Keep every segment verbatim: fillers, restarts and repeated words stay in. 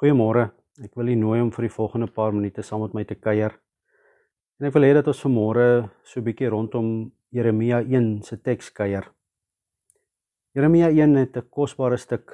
Goeiemôre, ek wil u nooi om vir die volgende paar minute saam met my te kuier. En ek wil hê dat ons vanmôre so 'n bietjie rondom Jeremia een se teks kuier. Jeremia een het 'n kosbare stuk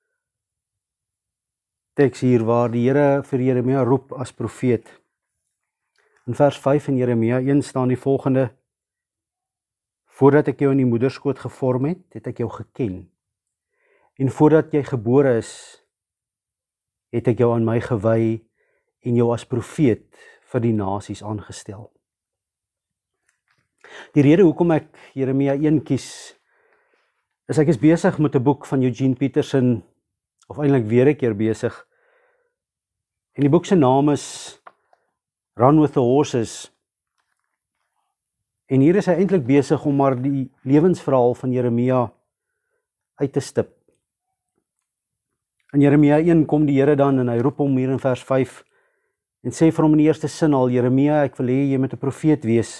teks hier waar die Here vir Jeremia roep as profeet. In vers vyf in Jeremia een staan die volgende: Voordat ek jou in die moederskoot gevorm het, het ek jou geken. En voordat jy gebore is, het ek jou aan my gewy en jou as profeet vir die nasies aangestel. Die rede hoekom ek Jeremia een kies, is ek is besig met 'n boek van Eugene Peterson, of eintlik weer 'n keer besig. En die boek se naam is Run with the Horses. En hier is hy eintlik besig om maar die lewensverhaal van Jeremia uit te stip. In Jeremia een kom die Here dan en hy roep hom hier in vers vyf en sê vir hom in die eerste sin al: Jeremia, ek wil hê jy moet 'n profeet wees.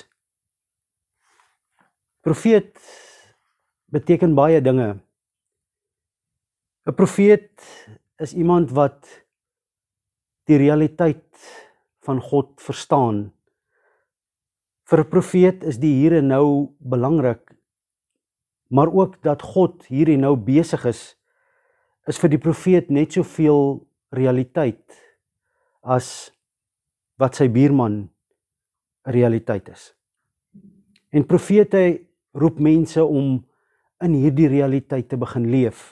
Profeet beteken baie dinge. 'n Profeet is iemand wat die realiteit van God verstaan. Vir 'n profeet is die hier en nou belangrik, maar ook dat God hier en nou besig is, is vir die profeet net soveel realiteit as wat sy buurman 'n realiteit is. En profete roep mense om in hierdie realiteit te begin leef.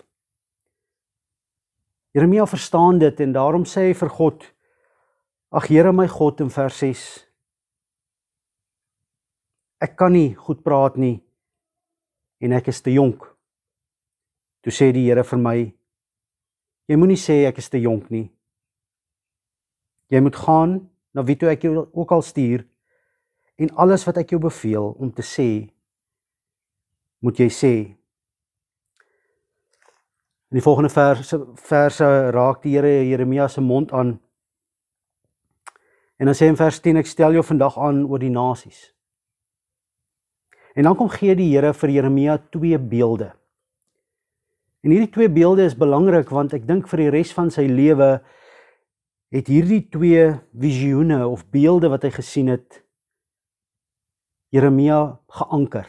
Jeremia verstaan dit en daarom sê hy vir God: Ag Here my God, in vers ses, ek kan nie goed praat nie en ek is te jonk. Toe sê die Here vir my: Jy moenie sê ek is te jonk nie. Jy moet gaan na wie toe ek jou ook al stuur en alles wat ek jou beveel om te sê, moet jy sê. In die volgende verse, verse raak die Here Jeremia se mond aan. En dan sê in vers tien, ek stel jou vandag aan oor die nasies. En dan kom gee die Here vir Jeremia twee beelde. En hierdie twee beelde is belangrik want ek dink vir die res van sy lewe het hierdie twee visioene of beelde wat hy gesien het, Jeremia geanker.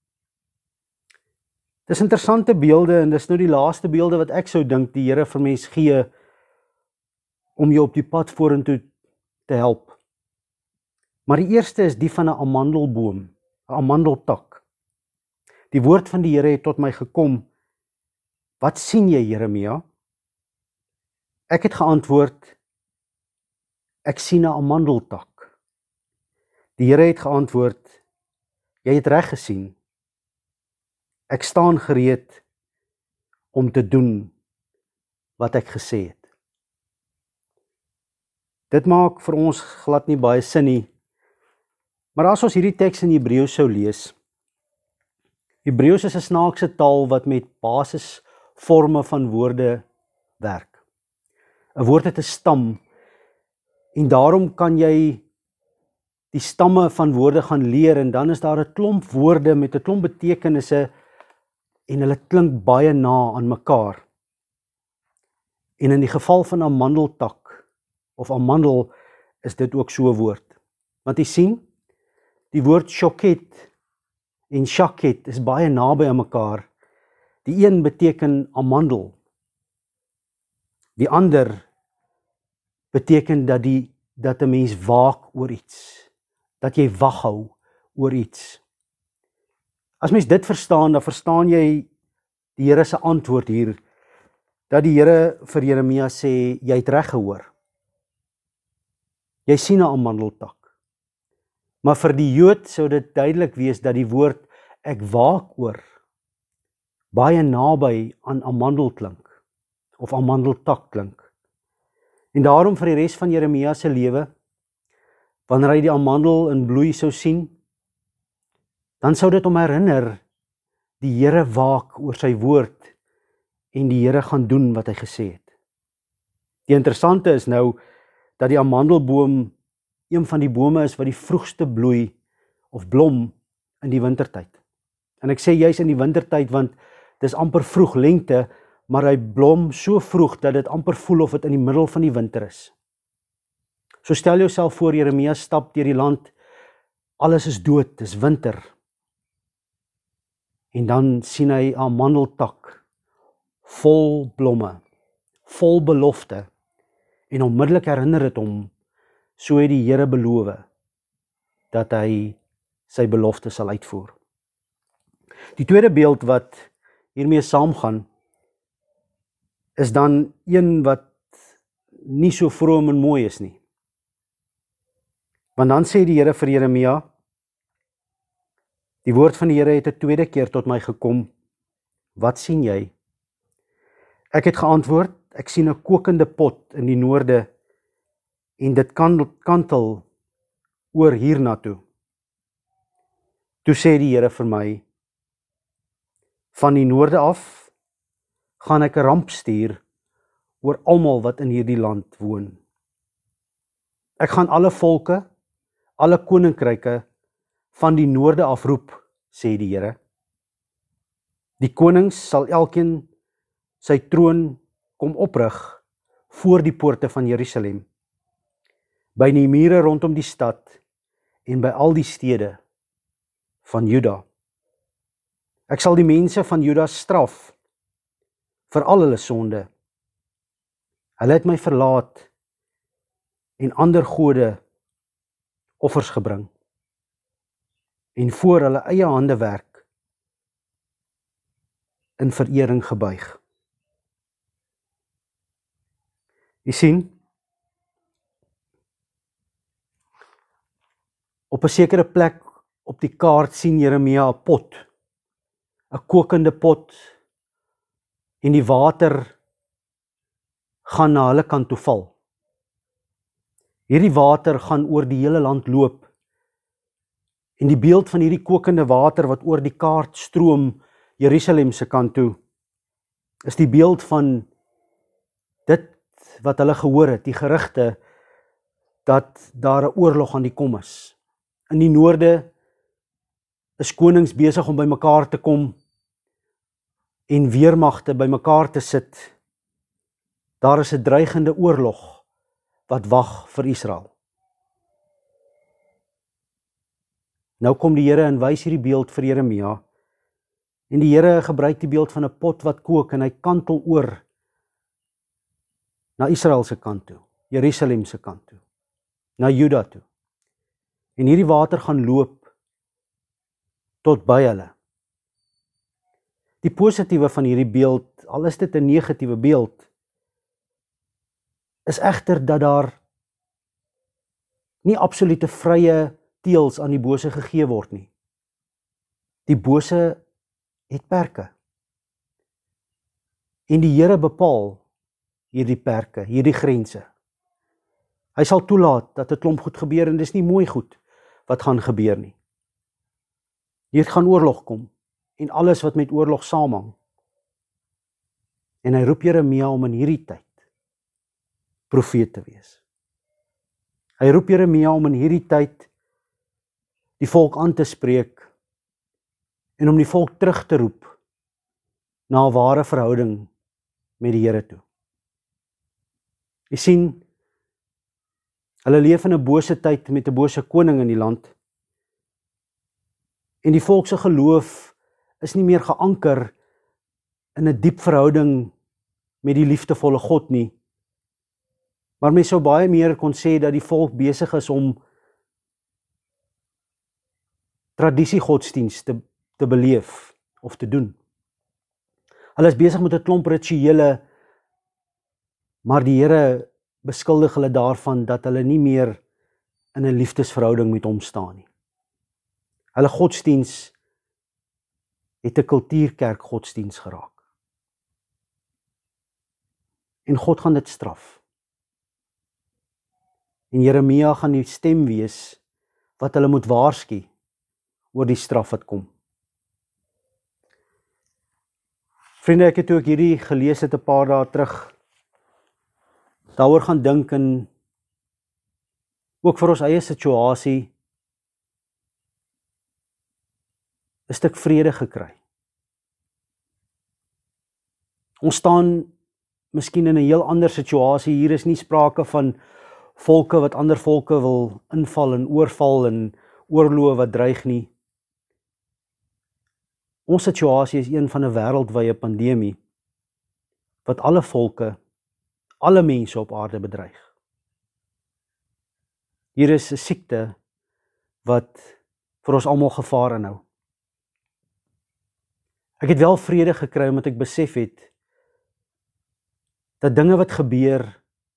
Dis interessante beelde en dis nou die laaste beelde wat ek sou dink die Here vir mens gee om jou op die pad vorentoe te help. Maar die eerste is die van 'n amandelboom, 'n amandeltak. Die woord van die Here het tot my gekom: Wat sien jy, Jeremia? Ek het geantwoord: Ek sien 'n amandeltak. Die Here het geantwoord: Jy het reg gesien. Ek staan gereed om te doen wat ek gesê het. Dit maak vir ons glad nie baie sin nie. Maar as ons hierdie teks in Hebreëus sou lees, Hebreëus is 'n snaakse taal wat met basisforme van woorde werk. 'n Woord het 'n stam en daarom kan jy die stamme van woorde gaan leer en dan is daar 'n klomp woorde met 'n klomp betekenisse en hulle klink baie na aan mekaar. En in die geval van 'n amandeltak of amandel is dit ook so 'n woord. Want jy sien, die woord shoket en shaket is baie naby aan mekaar. Die een beteken amandel. Die ander beteken dat die dat 'n mens waak oor iets, dat jy wag hou oor iets. As mens dit verstaan, dan verstaan jy die Here se antwoord hier, dat die Here vir Jeremia sê, jy het reg gehoor. Jy sien 'n amandeltak. Maar vir die Jood sou dit duidelik wees dat die woord ek waak oor baie naby aan amandel klink of amandeltak klink. En daarom vir die res van Jeremia se lewe, wanneer hy die amandel in bloei sou sien, dan sou dit hom herinner, die Here waak oor sy woord en die Here gaan doen wat hy gesê het. Die interessante is nou dat die amandelboom een van die bome is wat die vroegste bloei of blom in die wintertyd. En ek sê juis in die wintertyd want dis amper vroeg lente, maar hy blom so vroeg dat dit amper voel of dit in die middel van die winter is. So stel jouself voor, Jeremia stap deur die land, alles is dood, dis winter. En dan sien hy 'n amandeltak, vol blomme, vol belofte, en onmiddellik herinner dit hom, so het die Here beloof, dat hy sy belofte sal uitvoer. Die tweede beeld wat hiermee saamgaan, is dan een wat nie so vroom en mooi is nie. Want dan sê die Here vir Jeremia, die woord van die Here het 'n tweede keer tot my gekom, wat sien jy? Ek het geantwoord, ek sien 'n kokende pot in die noorde, en dit kantel oor hiernatoe. Toe sê die Here vir my, van die noorde af, gaan ek 'n ramp stuur oor almal wat in hierdie land woon. Ek gaan alle volke, alle koninkryke van die noorde af roep, sê die Here. Die konings sal elkeen sy troon kom oprig voor die poorte van Jerusalem, by die mure rondom die stad en by al die stede van Juda. Ek sal die mense van Juda straf vir al hulle sonde. Hulle het my verlaat en ander gode offers gebring en voor hulle eie hande werk in verering gebuig. Jy sien, op 'n sekere plek op die kaart sien Jeremia 'n pot, 'n kokende pot, en die water gaan na hulle kant toe val. Hierdie water gaan oor die hele land loop, en die beeld van hierdie kokende water wat oor die kaart stroom Jerusalem se kant toe, is die beeld van dit wat hulle gehoor het, die gerugte dat daar 'n oorlog aan die kom is. In die noorde is konings besig om by mekaar te kom en weermagte by mekaar te sit. Daar is 'n dreigende oorlog wat wag vir Israel. Nou kom die Here en wys hierdie beeld vir Jeremia, en die Here gebruik die beeld van 'n pot wat kook en hy kantel oor na Israel se kant toe, Jerusalem se kant toe, na Juda toe. En hierdie water gaan loop tot by hulle. Die positiewe van hierdie beeld, al is dit 'n negatiewe beeld, is egter dat daar nie absolute vrye teels aan die bose gegee word nie. Die bose het perke. En die Here bepaal hierdie perke, hierdie grense. Hy sal toelaat dat 'n klomp goed gebeur, en dis nie mooi goed wat gaan gebeur nie. Hier gaan oorlog kom, en alles wat met oorlog saamhang. En hy roep Jeremia om in hierdie tyd profeet te wees. Hy roep Jeremia om in hierdie tyd die volk aan te spreek en om die volk terug te roep na 'n ware verhouding met die Here toe. Jy sien, hulle leef in 'n bose tyd met 'n bose koning in die land, en die volk se geloof is nie meer geanker in 'n diep verhouding met die liefdevolle God nie, maar mens sou baie meer kon sê dat die volk besig is om tradisiegodsdienst te, te beleef of te doen. Hulle is besig met 'n klomp rituele, maar die Here beskuldig hulle daarvan dat hulle nie meer in 'n liefdesverhouding met hom staan nie. Hulle godsdienst het 'n kultuurkerk godsdienst geraak. En God gaan dit straf. En Jeremia gaan die stem wees wat hulle moet waarsku oor die straf wat kom. Vriende, ek het toe ek hierdie gelees het 'n paar dae terug, daaroor gaan dink en ook vir ons eie situasie 'n stuk vrede gekry. Ons staan miskien in 'n heel ander situasie. Hier is nie sprake van volke wat ander volke wil inval en oorval en oorloë wat dreig nie. Ons situasie is een van 'n wêreldwye pandemie wat alle volke, alle mense op aarde bedreig. Hier is 'n siekte wat vir ons almal gevaar inhou. Ek het wel vrede gekry omdat ek besef het dat dinge wat gebeur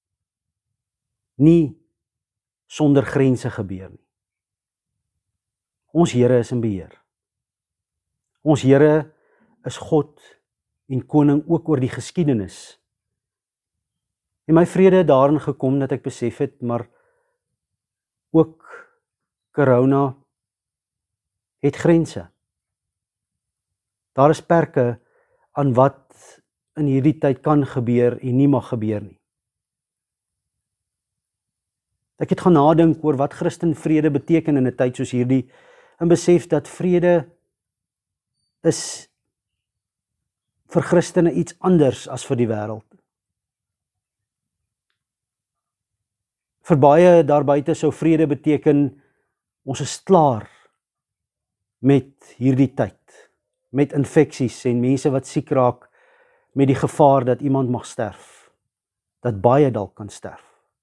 nie sonder grense gebeur nie. Ons Here is in beheer. Ons Here is God en koning ook oor die geskiedenis. En my vrede het daarin gekom dat ek besef het, maar ook corona het grense. Daar is perke aan wat in hierdie tyd kan gebeur en nie mag gebeur nie. Ek het gaan nadink oor wat Christen vrede beteken in 'n tyd soos hierdie en besef dat vrede is vir Christene iets anders as vir die wêreld. Vir baie daar buite sou vrede beteken ons is klaar met hierdie tyd, met infeksies en mense wat siek raak, met die gevaar dat iemand mag sterf, dat baie dalk kan sterf.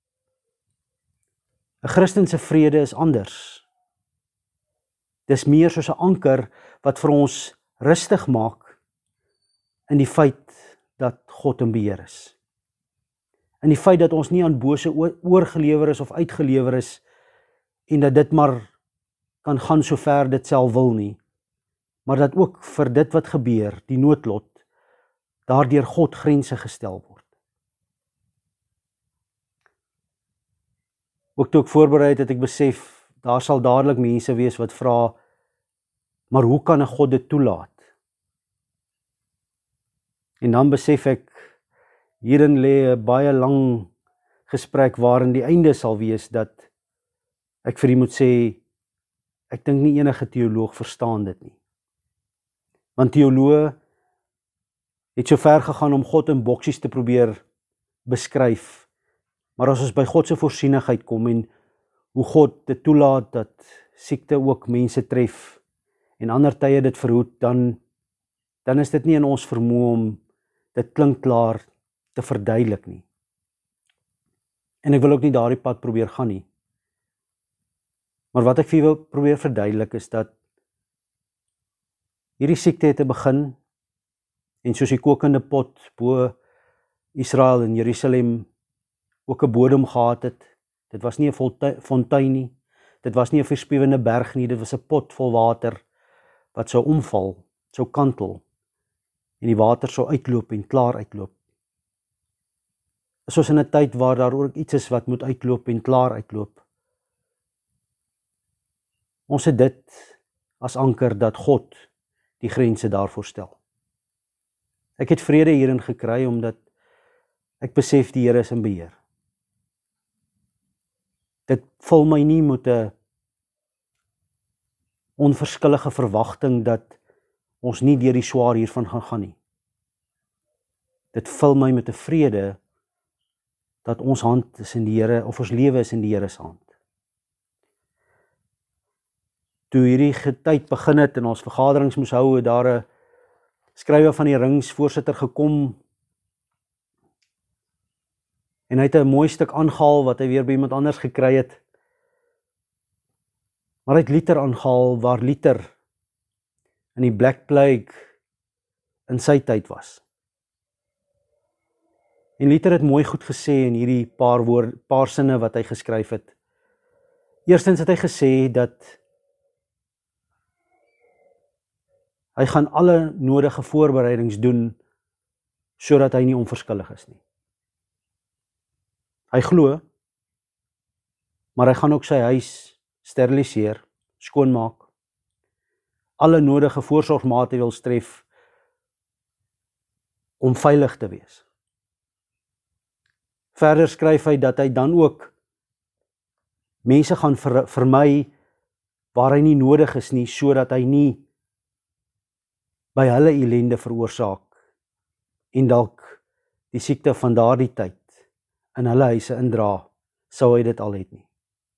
'n Christense vrede is anders. Dis meer soos 'n anker wat vir ons rustig maak in die feit dat God in beheer is. In die feit dat ons nie aan bose oorgelewer is of uitgelewer is en dat dit maar kan gaan so ver dit self wil nie, maar dat ook vir dit wat gebeur, die noodlot, daardeur God grense gestel word. Ook toe ek voorberei het, het ek besef, daar sal dadelik mense wees wat vra, maar hoe kan 'n God dit toelaat? En dan besef ek, hierin lê 'n baie lang gesprek waarin die einde sal wees dat ek vir u moet sê, ek dink nie enige teoloog verstaan dit nie. Want teoloë het so ver gegaan om God in boksies te probeer beskryf. Maar as ons by God se voorsienigheid kom en hoe God dit toelaat dat siekte ook mense tref en ander tye dit verhoed, dan, dan is dit nie in ons vermoë om dit klinkklaar te verduidelik nie. En ek wil ook nie daardie pad probeer gaan nie. Maar wat ek vir julle wil probeer verduidelik is dat hierdie siekte het te begin en soos die kokende pot bo Israel en Jerusalem ook 'n bodem gehad het. Dit was nie 'n fontein nie. Dit was nie 'n verspiewende berg nie. Dit was 'n pot vol water wat sou omval, sou kantel en die water sou uitloop en klaar uitloop. Soos in 'n tyd waar daar ook iets is wat moet uitloop en klaar uitloop. Ons het dit as anker dat God die grense daarvoor stel. Ek het vrede hierin gekry omdat ek besef die Here is in beheer. Dit vul my nie met 'n onverskillige verwagting dat ons nie deur die swaar hiervan gaan gaan nie. Dit vul my met 'n vrede dat ons hand is in die Here, of ons lewe is in die Here se hand. Toe hierdie tyd begin het en ons vergaderings moes hou, het daar 'n skrywer van die ringsvoorsitter gekom en hy het 'n mooi stuk aangehaal wat hy weer by iemand anders gekry het. Maar hy het Luther aangehaal waar Luther in die Black Plague in sy tyd was. En Luther het mooi goed gesê in hierdie paar woord, paar sinne wat hy geskryf het. Eerstens het hy gesê dat hy gaan alle nodige voorbereidings doen sodat hy nie onverskillig is nie. Hy glo, maar hy gaan ook sy huis steriliseer, skoonmaak, alle nodige voorsorgmaatreëls tref om veilig te wees. Verder skryf hy dat hy dan ook mense gaan ver, vermy waar hy nie nodig is nie, sodat hy nie by hulle ellende veroorsaak en dalk die siekte van daardie tyd in hulle huise indra, sou hy dit al het nie.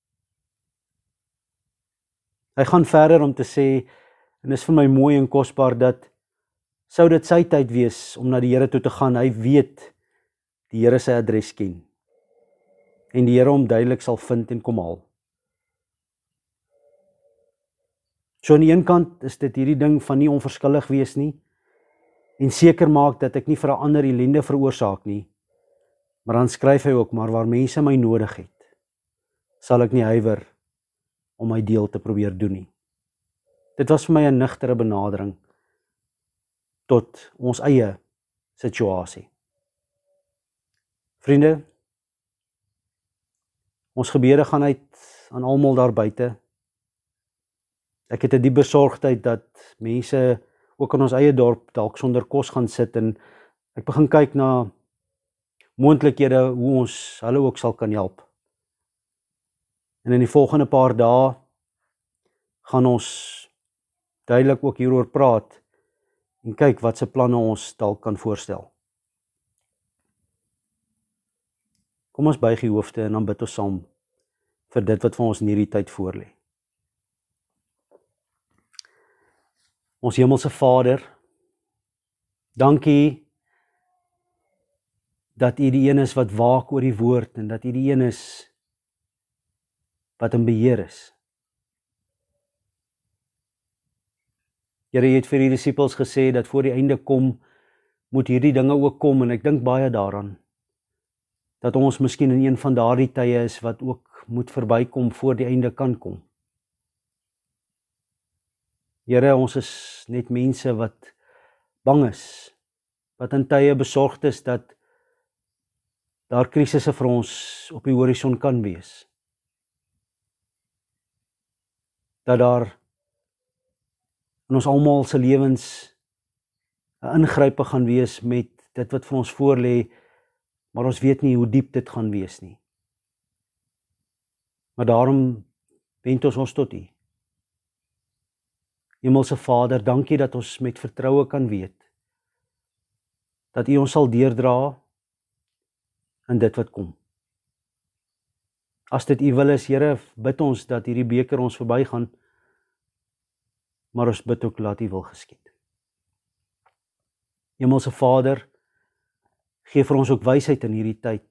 Hy gaan verder om te sê, en dis vir my mooi en kosbaar, dat sou dit sy tyd wees om na die Here toe te gaan, hy weet die Here sy adres ken, en die Here hom duidelik sal vind en kom haal. So aan die een kant is dit hierdie ding van nie onverskillig wees nie, en seker maak dat ek nie vir 'n ander ellende veroorsaak nie, maar dan skryf hy ook, maar waar mense my nodig het, sal ek nie huiwer om my deel te probeer doen nie. Dit was vir my 'n nugtere benadering tot ons eie situasie. Vriende, ons gebede gaan uit aan almal daar buite. Ek het 'n diep besorgdheid dat mense ook in ons eie dorp dalk sonder kos gaan sit, en ek begin kyk na moontlikhede hoe ons hulle ook sal kan help. En in die volgende paar dae gaan ons duidelik ook hieroor praat en kyk wat se planne ons dalk kan voorstel. Kom ons buig die hoofde en dan bid ons saam vir dit wat vir ons in hierdie tyd voorlê. Ons hemelse Vader, dankie dat U die een is wat waak oor die woord, en dat U die een is wat in beheer is. Here, U het vir die disippels gesê dat voor die einde kom, moet hierdie dinge ook kom, en ek dink baie daaraan, dat ons miskien in een van daardie tye is wat ook moet verbykom voor die einde kan kom. Here, ons is net mense wat bang is, wat in tye besorgd is dat daar krisisse vir ons op die horison kan wees. Dat daar in ons almal se lewens 'n ingrype gaan wees met dit wat vir ons voorlê, maar ons weet nie hoe diep dit gaan wees nie. Maar daarom wend ons ons tot U. Hemelse Vader, dankie dat ons met vertroue kan weet dat U ons sal deurdra in dit wat kom. As dit U wil is, Here, bid ons dat hierdie beker ons verbygaan, maar ons bid ook laat U wil geskied. Hemelse Vader, gee vir ons ook wysheid in hierdie tyd,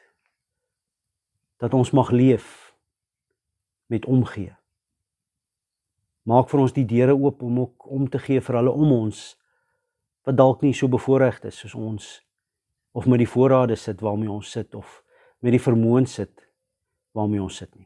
dat ons mag leef met omgee. Maak vir ons die deure oop om ook om te gee vir hulle om ons, wat dalk nie so bevoorregd is soos ons, of met die voorrade sit waarmee ons sit, of met die vermoëns sit waarmee ons sit nie.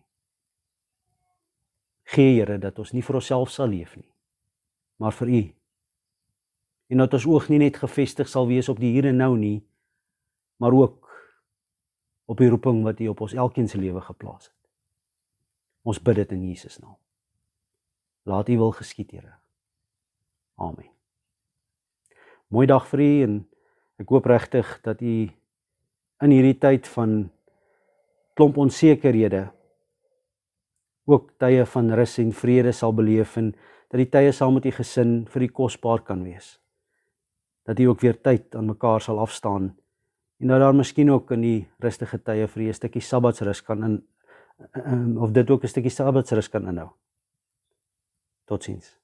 Gee, Here, dat ons nie vir onsself sal leef nie, maar vir U. En dat ons oog nie net gefestig sal wees op die hier en nou nie, maar ook op die roeping wat U op ons elkeen se lewe geplaas het. Ons bid dit in Jesus naam. Laat U wil geskied, Here. Amen. Mooi dag vir U, en ek hoop regtig dat U in hierdie tyd van klomp onsekerhede ook tye van rus en vrede sal beleef, en dat die tye saam met U gesin vir U kosbaar kan wees. Dat U ook weer tyd aan mekaar sal afstaan, en dat daar miskien ook in die rustige tye vir U 'n stukkie sabbatsrus kan in, of dit ook 'n stukkie sabbatsrus kan inhou. Totsiens.